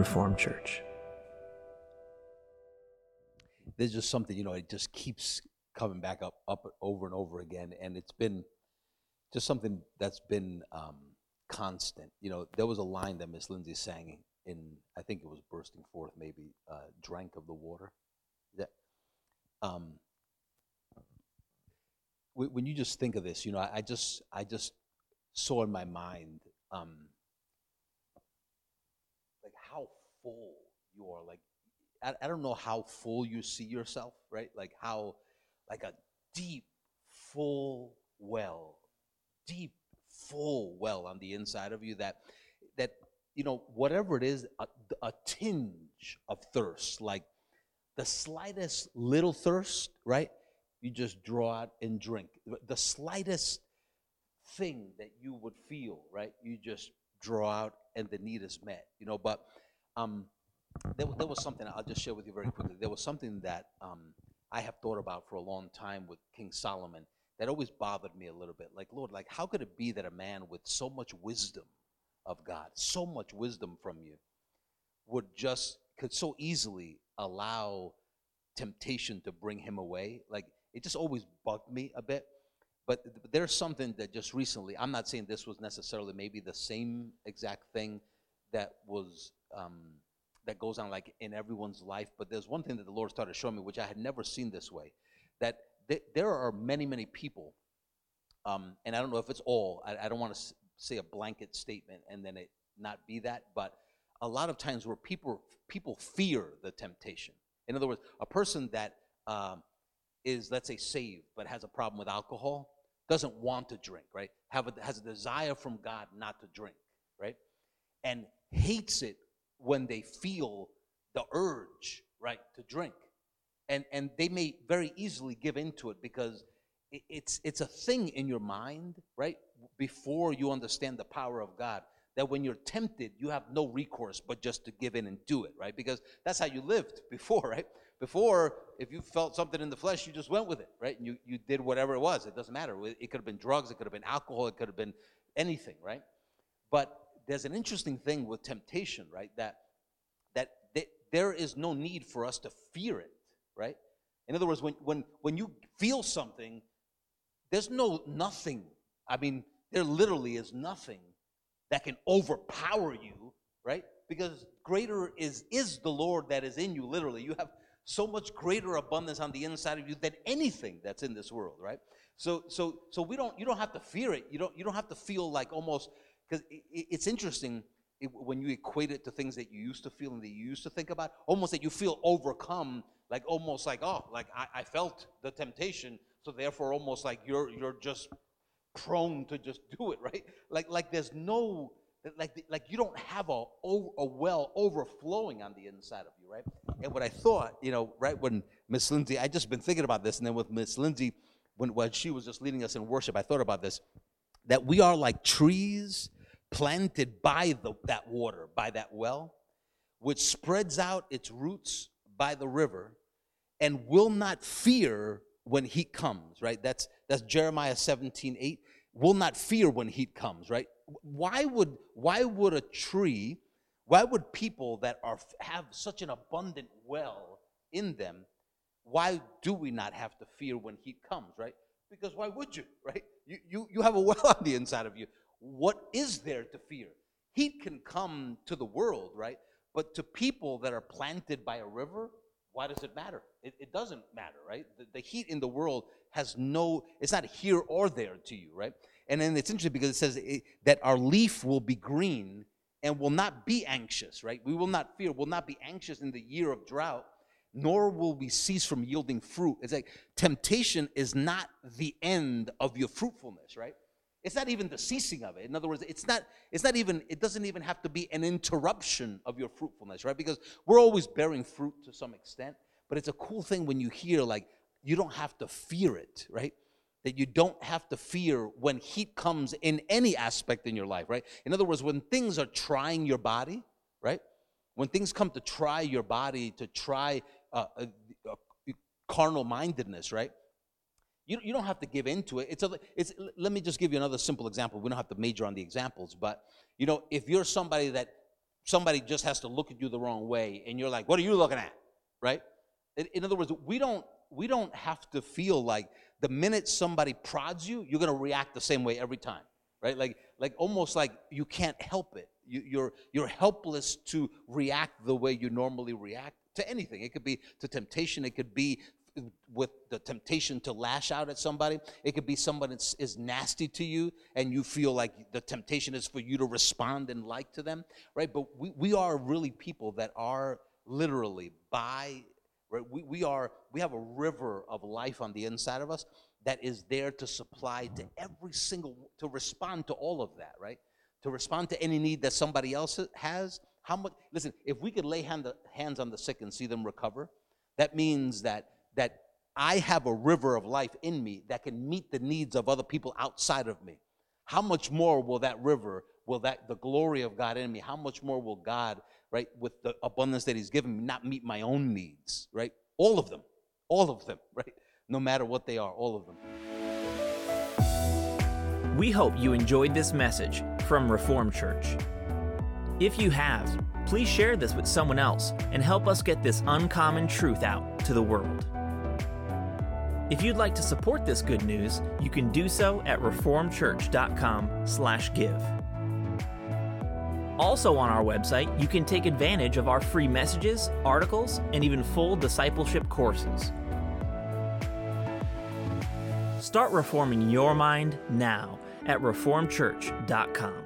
Reformed Church. There's just something, it just keeps coming back up over and over again, and it's been just something that's been constant. There was a line that Miss Lindsay sang in, I think it was Bursting Forth, maybe, drank of the water. That, when you just think of this, I just saw in my mind, like how full you are. Like, I don't know how full you see yourself, right? Like how, like a deep, full well on the inside of you that whatever it is, a tinge of thirst, like the slightest little thirst, right? You just draw out and drink. The slightest thing that you would feel, right? You just draw out and the need is met, but there was something I'll just share with you very quickly. There was something that I have thought about for a long time with King Solomon that always bothered me a little bit. Like, Lord, like how could it be that a man with so much wisdom of God, so much wisdom from you, could so easily allow temptation to bring him away? Like, it just always bugged me a bit. But there's something that just recently, I'm not saying this was necessarily maybe the same exact thing that was that goes on like in everyone's life, but there's one thing that the Lord started showing me, which I had never seen this way, that there are many, many people, and I don't know if it's all, I don't want to say a blanket statement and then it not be that, but a lot of times where people fear the temptation. In other words, a person that is, let's say, saved but has a problem with alcohol doesn't want to drink, right? Has a desire from God not to drink, right? And hates it when they feel the urge, right, to drink. And they may very easily give into it because it's a thing in your mind, right, before you understand the power of God, that when you're tempted, you have no recourse but just to give in and do it, right? Because that's how you lived before, right? Before, if you felt something in the flesh, you just went with it, right? And you did whatever it was. It doesn't matter. It could have been drugs. It could have been alcohol. It could have been anything, right? But there's an interesting thing with temptation, right? That there is no need for us to fear it, right? In other words, when you feel something, there's nothing. I mean, there literally is nothing that can overpower you, right? Because greater is the Lord that is in you, literally. You have so much greater abundance on the inside of you than anything that's in this world, right? So you don't have to fear it. You don't have to feel like almost, because it's interesting when you equate it to things that you used to feel and that you used to think about, almost that you feel overcome, like almost like, oh, like I felt the temptation, so therefore almost like you're just prone to just do it, right? Like there's no, like you don't have a well overflowing on the inside of you, right? And what I thought, right when Miss Lindsay, I just been thinking about this, and then with Miss Lindsay, when she was just leading us in worship, I thought about this, that we are like trees planted by that water, by that well, which spreads out its roots by the river and will not fear when heat comes, right? That's Jeremiah 17:8. Will not fear when heat comes, right? Why would a tree, why would people that have such an abundant well in them, why do we not have to fear when heat comes, right? Because why would you, right? You have a well on the inside of you. What is there to fear? Heat can come to the world, right? But to people that are planted by a river, why does it matter? It doesn't matter, right? The heat in the world has it's not here or there to you, right? And then it's interesting because it says that our leaf will be green and will not be anxious, right? We will not fear, will not be anxious in the year of drought, nor will we cease from yielding fruit. It's like temptation is not the end of your fruitfulness, right? It's not even the ceasing of it. In other words, it doesn't even have to be an interruption of your fruitfulness, right? Because we're always bearing fruit to some extent, but it's a cool thing when you hear, like, you don't have to fear it, right? That you don't have to fear when heat comes in any aspect in your life, right? In other words, when things are trying your body, right? When things come to try your body, to try carnal mindedness, right? You don't have to give into it. Let me just give you another simple example. We don't have to major on the examples, but if you're somebody that somebody just has to look at you the wrong way, and you're like, what are you looking at, right? In other words, we don't have to feel like the minute somebody prods you, you're going to react the same way every time, right? Like almost like you can't help it. You're helpless to react the way you normally react to anything. It could be to temptation. It could be with the temptation to lash out at somebody. It could be someone that is nasty to you, and you feel like the temptation is for you to respond and like to them, right? But we are really people that are literally right? We have a river of life on the inside of us that is there to supply to to respond to all of that, right? To respond to any need that somebody else has. Listen, if we could lay hands on the sick and see them recover, that means that I have a river of life in me that can meet the needs of other people outside of me. How much more will that river, the glory of God in me, how much more will God, right, with the abundance that he's given me, not meet my own needs, right? All of them, right? No matter what they are, all of them. We hope you enjoyed this message from Reformed Church. If you have, please share this with someone else and help us get this uncommon truth out to the world. If you'd like to support this good news, you can do so at reformedchurch.com/give. Also on our website, you can take advantage of our free messages, articles, and even full discipleship courses. Start reforming your mind now at reformedchurch.com.